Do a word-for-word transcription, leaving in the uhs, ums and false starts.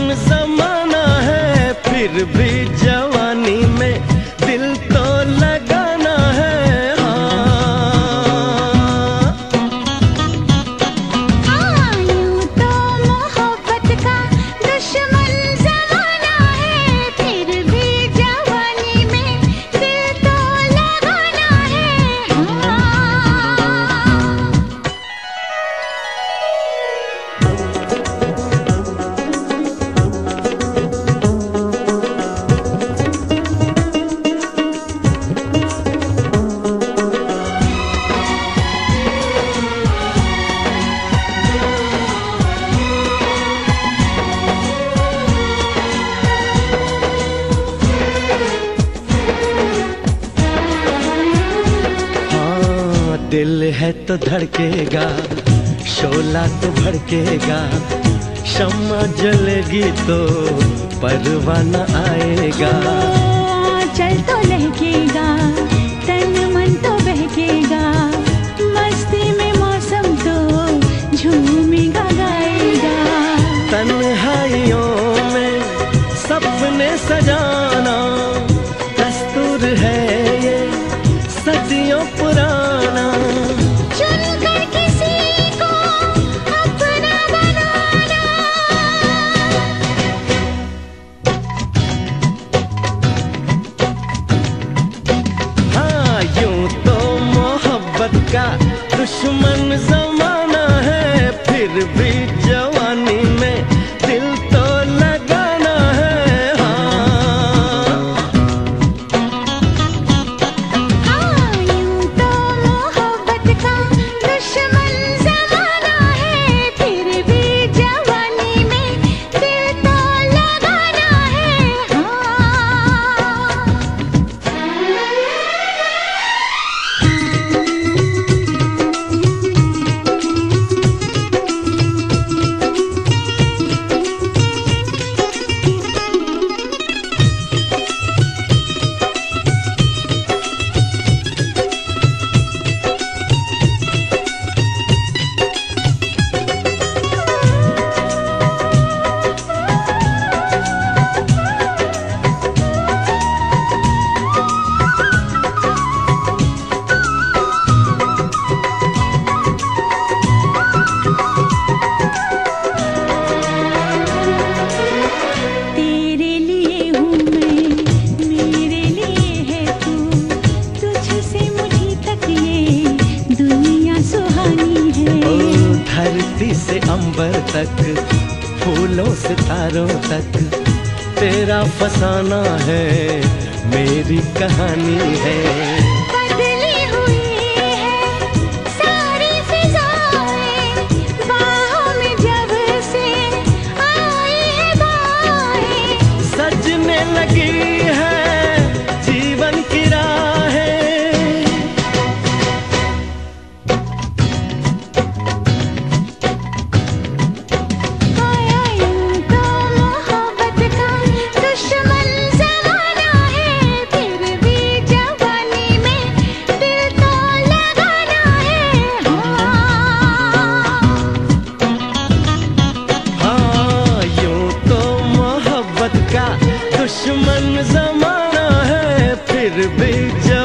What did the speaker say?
दुश्मन जमाना है, फिर भी जवानी में दिल तो लगाना है। दिल है तो धड़केगा, शोला तो भड़केगा, शम्मा जलेगी तो परवाना आएगा। चल तो लहकेगा, तन मन तो बहकेगा, मस्ती में मौसम तो झूमेगा गाएगा। तन्हाइयों में सपने सजाना दस्तूर है ये सदियों पुराना। चुनकर किसी को अपना बनाना। हाँ, यूं तो मोहब्बत का दुश्मन जमाना है, फिर भी जवानी में दिल तो लगाना है। धरती से अंबर तक, फूलों से तारों तक, तेरा फसाना है मेरी कहानी है। बदली हुई है सारी फिजाएं, बाहों में जब से आई है बाहें, सजने लगी है जीवन की राहें। दुश्मन जमाना है, फिर भी जब